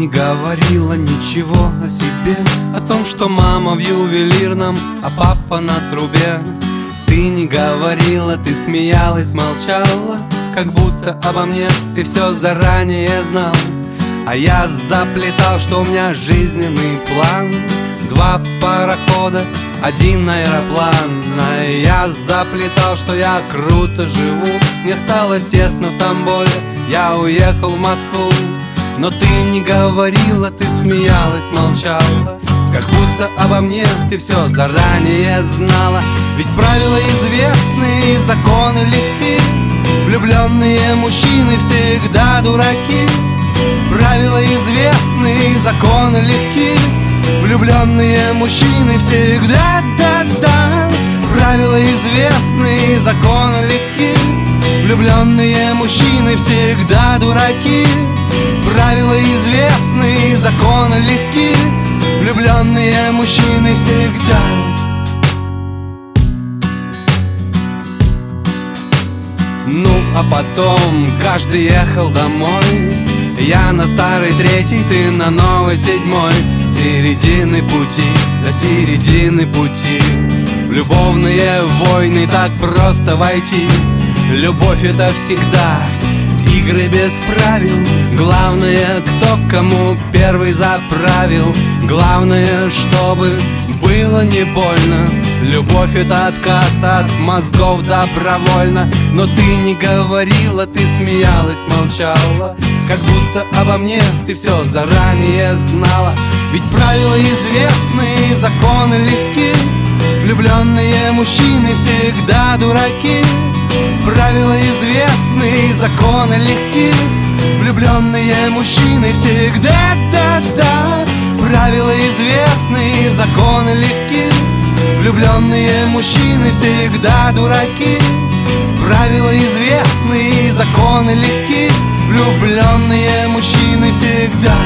не говорила ничего о себе, о том, что мама в ювелирном, а папа на трубе. Ты не говорила, ты смеялась, молчала, как будто обо мне ты все заранее знал. А я заплетал, что у меня жизненный план: 2 парохода, 1 аэроплан. А я заплетал, что я круто живу. Мне стало тесно в Тамбове, я уехал в Москву. Но ты не говорила, ты смеялась, молчала, как будто обо мне ты все заранее знала. Ведь правила известны и законы легки, влюбленные мужчины всегда дураки. Правила известны и законы легки, влюбленные мужчины всегда, да-да. Правила известны и законы легки, влюбленные мужчины всегда дураки. Правила известны и законы легки, влюбленные мужчины всегда. Ну, а потом каждый ехал домой. Я на старой 3-й, ты на новой 7-й. Середины пути, до середины пути. В любовные войны так просто войти. Любовь — это всегда игры без правил. Главное, кто кому первый заправил. Главное, чтобы было не больно. Любовь — это отказ от мозгов добровольно. Но ты не говорила, ты смеялась, молчала, как будто обо мне ты все заранее знала. Ведь правила известны и законы легки, влюбленные мужчины всегда дураки. Правила известны и законы легки, влюбленные мужчины всегда, да-да. Правила известны и законы легки, влюбленные мужчины всегда дураки. Правила известны и законы легки, влюбленные мужчины всегда.